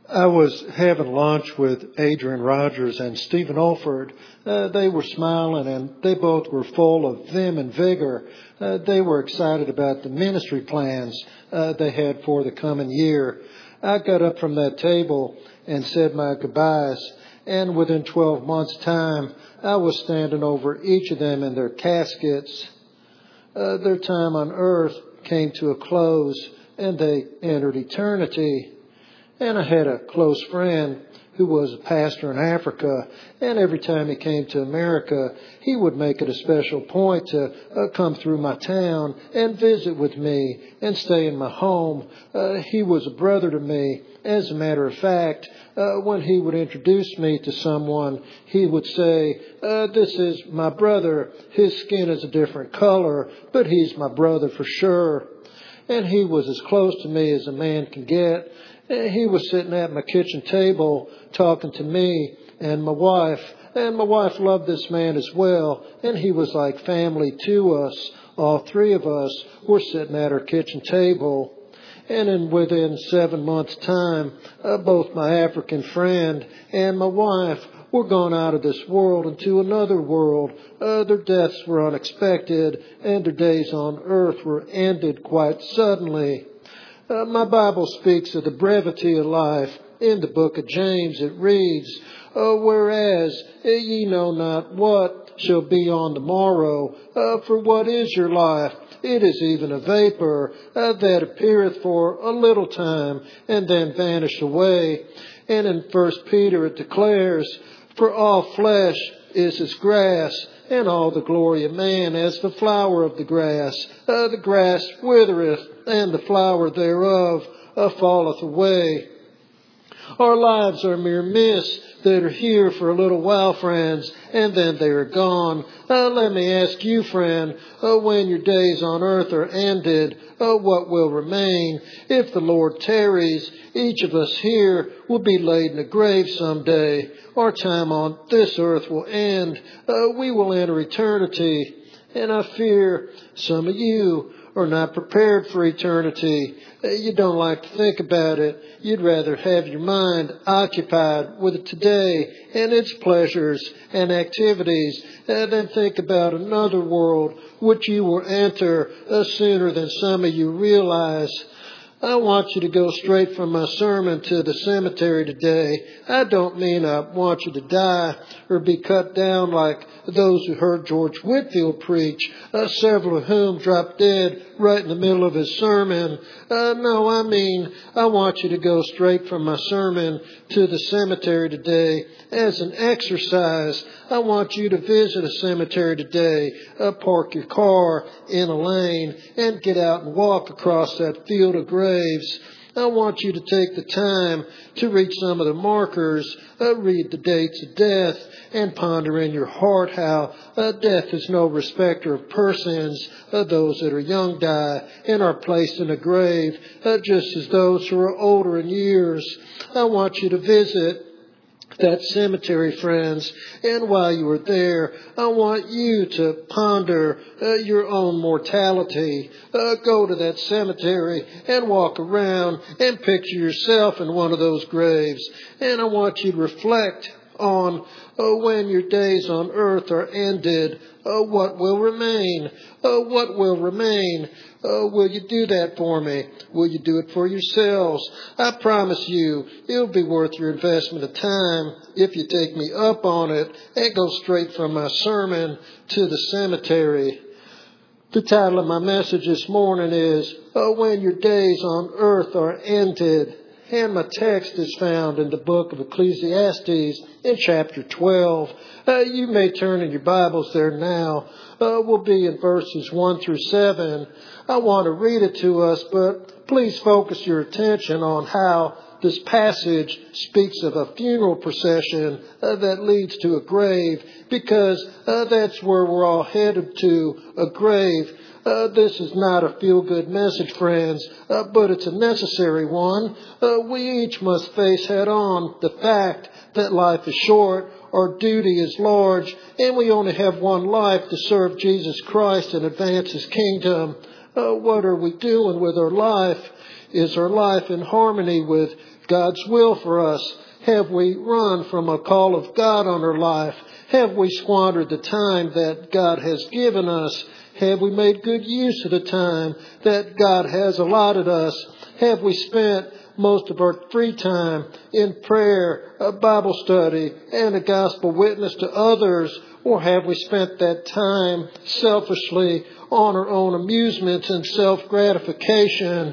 I was having lunch with Adrian Rogers and Stephen Olford. They were smiling and they both were full of vim and vigor. They were excited about the ministry plans they had for the coming year. I got up from that table and said my goodbyes, and within 12 months' time, I was standing over each of them in their caskets. Their time on earth came to a close and they entered eternity. And I had a close friend who was a pastor in Africa, and every time he came to America, he would make it a special point to come through my town and visit with me and stay in my home. He was a brother to me. As a matter of fact, when he would introduce me to someone, he would say, "This is my brother. His skin is a different color, but he's my brother for sure." And he was as close to me as a man can get. He was sitting at my kitchen table talking to me and my wife loved this man as well, and he was like family to us. All three of us were sitting at our kitchen table, and within 7 months' time, both my African friend and my wife were gone out of this world into another world. Their deaths were unexpected, and their days on earth were ended quite suddenly. My Bible speaks of the brevity of life. In the book of James it reads, "Whereas ye know not what shall be on the morrow, for what is your life? It is even a vapor that appeareth for a little time and then vanisheth away." And in 1 Peter it declares, "For all flesh is as grass, and all the glory of man as the flower of the grass. The grass withereth, and the flower thereof falleth away." Our lives are mere mists that are here for a little while, friends, and then they are gone. Let me ask you, friend, when your days on earth are ended, what will remain? If the Lord tarries, each of us here will be laid in a grave someday. Our time on this earth will end. We will enter eternity. And I fear some of you are not prepared for eternity. You don't like to think about it. You'd rather have your mind occupied with today and its pleasures and activities than think about another world which you will enter sooner than some of you realize. I want you to go straight from my sermon to the cemetery today. I don't mean I want you to die or be cut down like those who heard George Whitefield preach, several of whom dropped dead right in the middle of his sermon. No, I mean I want you to go straight from my sermon to the cemetery today as an exercise. I want you to visit a cemetery today, park your car in a lane, and get out and walk across that field of graves. I want you to take the time to read some of the markers, read the dates of death, and ponder in your heart how death is no respecter of persons. Those that are young die and are placed in a grave, just as those who are older in years. I want you to visit that cemetery, friends, and while you are there, I want you to ponder your own mortality. Go to that cemetery and walk around and picture yourself in one of those graves, and I want you to reflect on when your days on earth are ended, what will remain? What will remain? Will you do that for me? Will you do it for yourselves? I promise you, it'll be worth your investment of time if you take me up on it and go straight from my sermon to the cemetery. The title of my message this morning is, When Your Days on Earth Are Ended. And my text is found in the book of Ecclesiastes in chapter 12. You may turn in your Bibles there now. We'll be in verses 1 through 7. I want to read it to us, but please focus your attention on how this passage speaks of a funeral procession that leads to a grave, because that's where we're all headed to, a grave. This is not a feel-good message, friends, but it's a necessary one. We each must face head-on the fact that life is short, our duty is large, and we only have one life to serve Jesus Christ and advance His kingdom. What are we doing with our life? Is our life in harmony with God's will for us? Have we run from a call of God on our life? Have we squandered the time that God has given us? Have we made good use of the time that God has allotted us? Have we spent most of our free time in prayer, a Bible study, and a gospel witness to others? Or have we spent that time selfishly on our own amusements and self-gratification?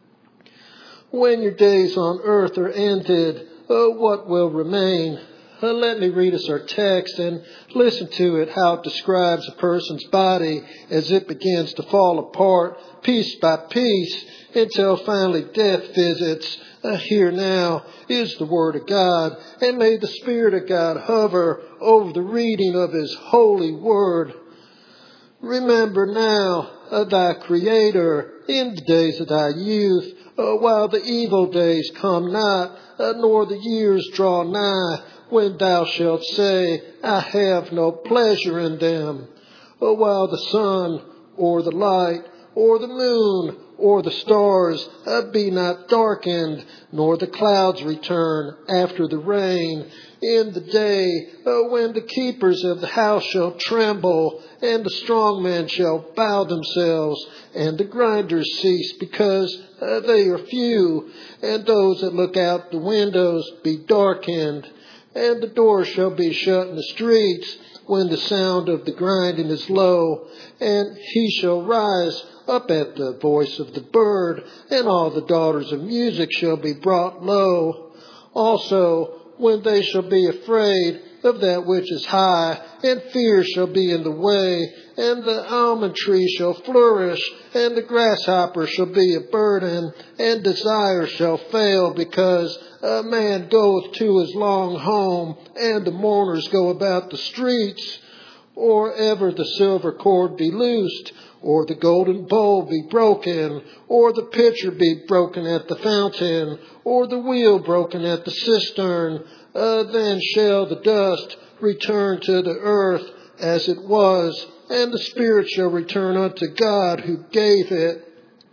When your days on earth are ended, what will remain? Let me read us our text and listen to it, how it describes a person's body as it begins to fall apart piece by piece until finally death visits. Here now is the Word of God, and may the Spirit of God hover over the reading of His holy Word. Remember now thy Creator in the days of thy youth, while the evil days come not, nor the years draw nigh, when thou shalt say, I have no pleasure in them. While the sun, or the light, or the moon, or the stars be not darkened, nor the clouds return after the rain, in the day when the keepers of the house shall tremble, and the strong men shall bow themselves, and the grinders cease, because they are few, and those that look out the windows be darkened. And the doors shall be shut in the streets when the sound of the grinding is low. And he shall rise up at the voice of the bird, and all the daughters of music shall be brought low. Also, when they shall be afraid of that which is high, and fear shall be in the way, and the almond tree shall flourish, and the grasshopper shall be a burden, and desire shall fail, because a man goeth to his long home, and the mourners go about the streets. Or ever the silver cord be loosed, or the golden bowl be broken, or the pitcher be broken at the fountain, or the wheel broken at the cistern, then shall the dust return to the earth as it was, and the spirit shall return unto God who gave it.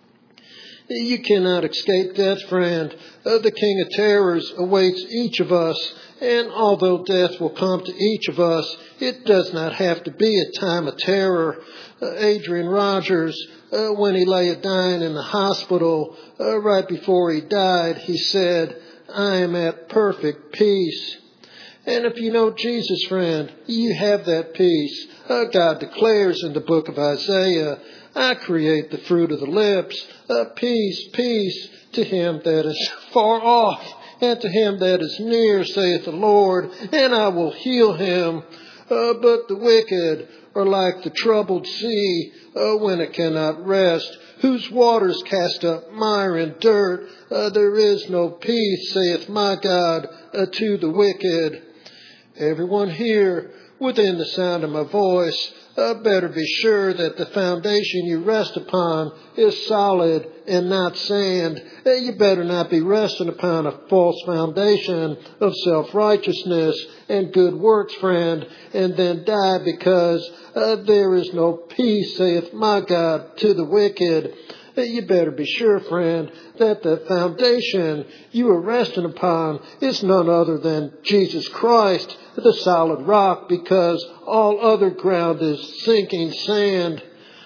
You cannot escape death, friend. The King of Terrors awaits each of us, and although death will come to each of us, it does not have to be a time of terror. Adrian Rogers, when he lay dying in the hospital, right before he died, he said, I am at perfect peace. And if you know Jesus, friend, you have that peace. God declares in the book of Isaiah, I create the fruit of the lips. Peace, peace to him that is far off, and to him that is near, saith the Lord, and I will heal him. But the wicked are like the troubled sea, when it cannot rest, whose waters cast up mire and dirt. There is no peace, saith my God, to the wicked. Everyone here, within the sound of my voice, better be sure that the foundation you rest upon is solid and not sand. You better not be resting upon a false foundation of self-righteousness and good works, friend, and then die because there is no peace, saith my God, to the wicked. You better be sure, friend, that the foundation you are resting upon is none other than Jesus Christ, the solid rock, because all other ground is sinking sand.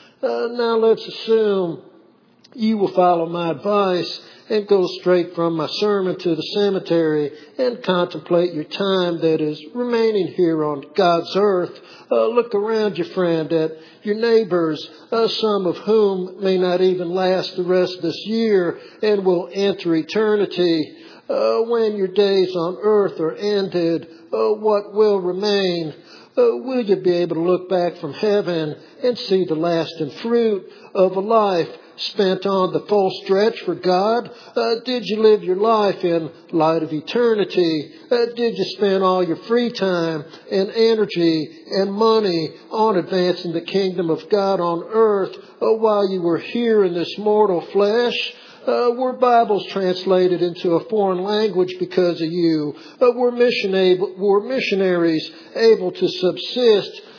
Now let's assume you will follow my advice and go straight from my sermon to the cemetery and contemplate your time that is remaining here on God's earth. Look around you, friend, at your neighbors, some of whom may not even last the rest of this year and will enter eternity. When your days on earth are ended, what will remain? Will you be able to look back from heaven and see the lasting fruit of a life spent on the full stretch for God? Did you live your life in light of eternity? Did you spend all your free time and energy and money on advancing the kingdom of God on earth while you were here in this mortal flesh? Were Bibles translated into a foreign language because of you? Were missionaries able to subsist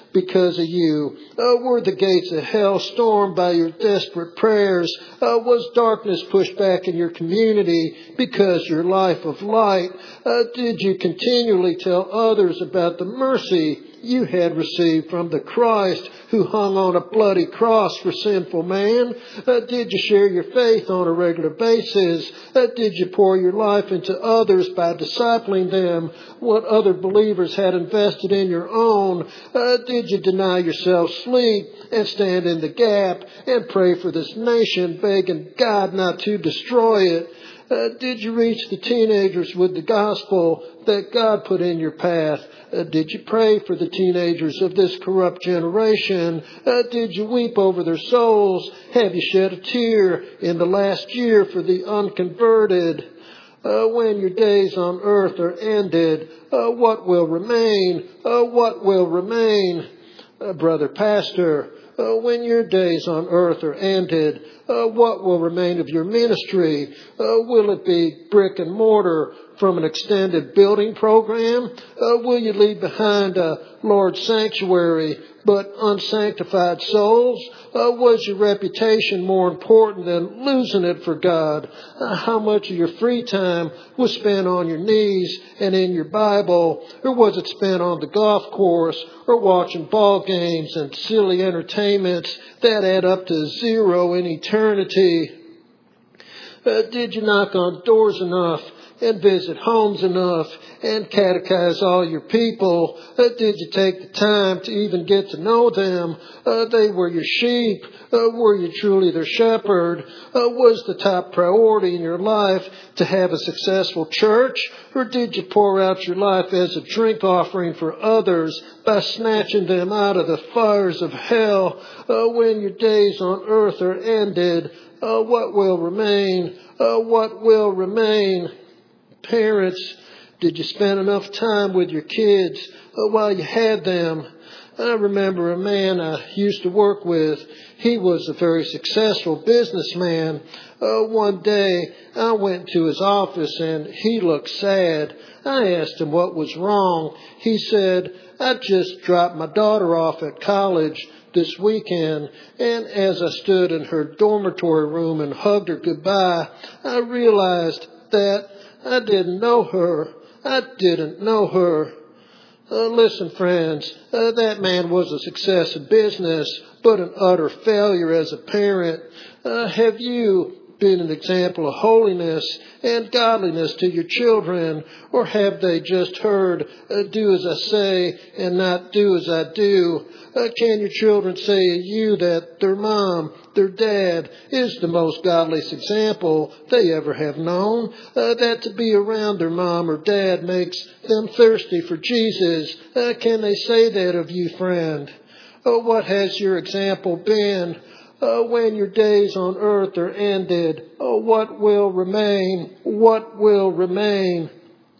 because of you? Were the gates of hell stormed by your desperate prayers? Was darkness pushed back in your community because your life of light? Did you continually tell others about the mercy you had received from the Christ who hung on a bloody cross for sinful man? Did you share your faith on a regular basis? Did you pour your life into others by discipling them what other believers had invested in your own? Did you deny yourself sleep and stand in the gap and pray for this nation, begging God not to destroy it? Did you reach the teenagers with the gospel that God put in your path? Did you pray for the teenagers of this corrupt generation? Did you weep over their souls? Have you shed a tear in the last year for the unconverted? When your days on earth are ended, what will remain? What will remain? Brother Pastor, when your days on earth are ended, what will remain of your ministry? Will it be brick and mortar from an extended building program? Will you leave behind a Lord's sanctuary but unsanctified souls? Was your reputation more important than losing it for God? How much of your free time was spent on your knees and in your Bible? Or was it spent on the golf course or watching ball games and silly entertainments that add up to zero in eternity? Did you knock on doors enough and visit homes enough and catechize all your people? Did you take the time to even get to know them? They were your sheep. Were you truly their shepherd? Was the top priority in your life to have a successful church? Or did you pour out your life as a drink offering for others by snatching them out of the fires of hell? When your days on earth are ended, what will remain? What will remain? Parents, did you spend enough time with your kids while you had them? I remember a man I used to work with. He was a very successful businessman. One day I went to his office and he looked sad. I asked him what was wrong. He said, I just dropped my daughter off at college this weekend, and as I stood in her dormitory room and hugged her goodbye, I realized that I didn't know her. I didn't know her. Listen, friends, that man was a success in business, but an utter failure as a parent. Have you been an example of holiness and godliness to your children? Or have they just heard, do as I say and not do as I do? Can your children say of you that their mom, their dad is the most godliest example they ever have known? That to be around their mom or dad makes them thirsty for Jesus? Can they say that of you, friend? What has your example been? When your days on earth are ended, what will remain? What will remain?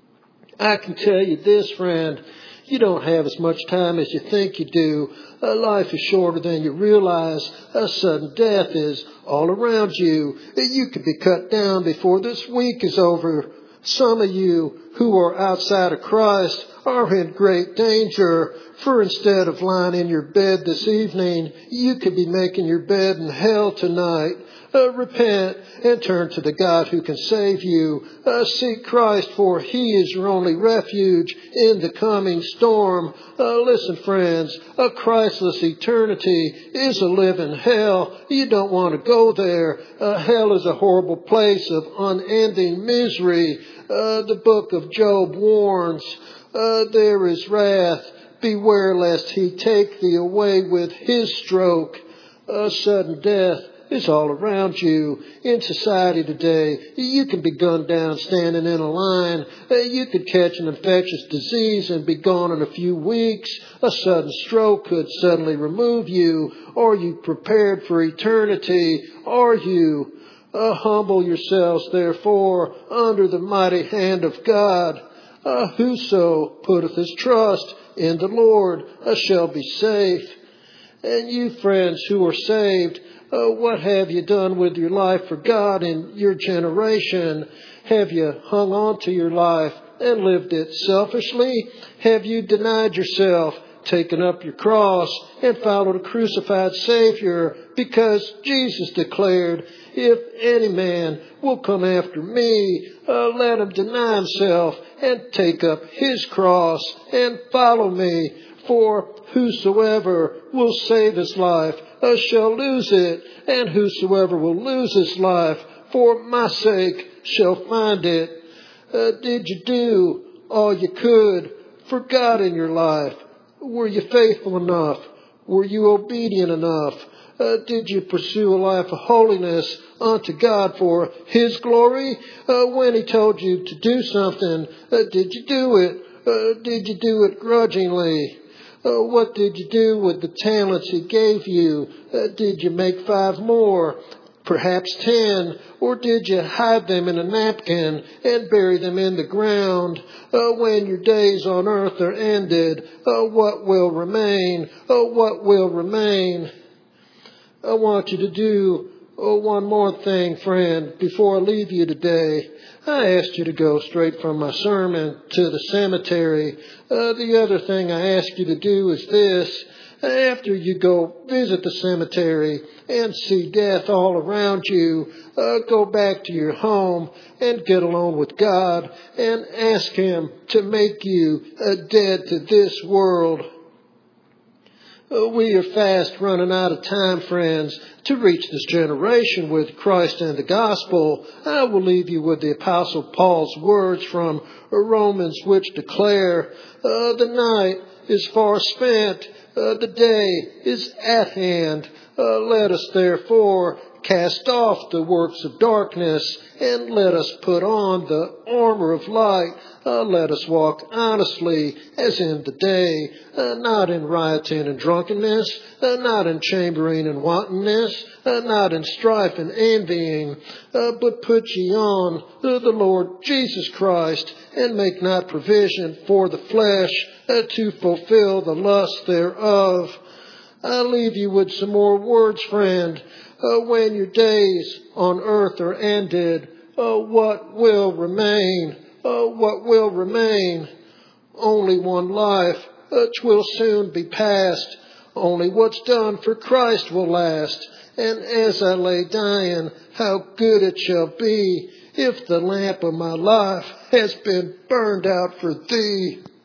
I can tell you this, friend. You don't have as much time as you think you do. Life is shorter than you realize. Sudden death is all around you. You could be cut down before this week is over. Some of you who are outside of Christ are in great danger, for instead of lying in your bed this evening, you could be making your bed in hell tonight. Repent and turn to the God who can save you. Seek Christ, for He is your only refuge in the coming storm. Listen, friends, a Christless eternity is a living hell. You don't want to go there. Hell is a horrible place of unending misery. The book of Job warns, there is wrath. Beware lest He take thee away with His stroke. Sudden death is all around you. In society today, you can be gunned down standing in a line. You could catch an infectious disease and be gone in a few weeks. A sudden stroke could suddenly remove you. Are you prepared for eternity? Are you? Humble yourselves, therefore, under the mighty hand of God. Whoso putteth his trust in the Lord shall be safe. And you, friends who are saved, what have you done with your life for God in your generation? Have you hung on to your life and lived it selfishly? Have you denied yourself taking up your cross and follow the crucified Savior, because Jesus declared, if any man will come after me, let him deny himself and take up his cross and follow me. For whosoever will save his life shall lose it, and whosoever will lose his life for my sake shall find it. Did you do all you could for God in your life? Were you faithful enough? Were you obedient enough? Did you pursue a life of holiness unto God for His glory? When He told you to do something, did you do it? Did you do it grudgingly? What did you do with the talents He gave you? Did you make 5 more? Perhaps 10, or did you hide them in a napkin and bury them in the ground? When your days on earth are ended, what will remain? What will remain? I want you to do one more thing, friend, before I leave you today. I asked you to go straight from my sermon to the cemetery. The other thing I ask you to do is this. After you go visit the cemetery and see death all around you, go back to your home and get alone with God and ask Him to make you dead to this world. We are fast running out of time, friends, to reach this generation with Christ and the gospel. I will leave you with the Apostle Paul's words from Romans, which declare, the night is far spent, the day is at hand. Let us therefore cast off the works of darkness and let us put on the armor of light. Let us walk honestly as in the day, not in rioting and drunkenness, not in chambering and wantonness, not in strife and envying, but put ye on the Lord Jesus Christ, and make not provision for the flesh to fulfill the lust thereof. I'll leave you with some more words, friend. When your days on earth are ended, what will remain? What will remain? Only one life, 'twill soon be past. Only what's done for Christ will last. And as I lay dying, how good it shall be if the lamp of my life has been burned out for thee.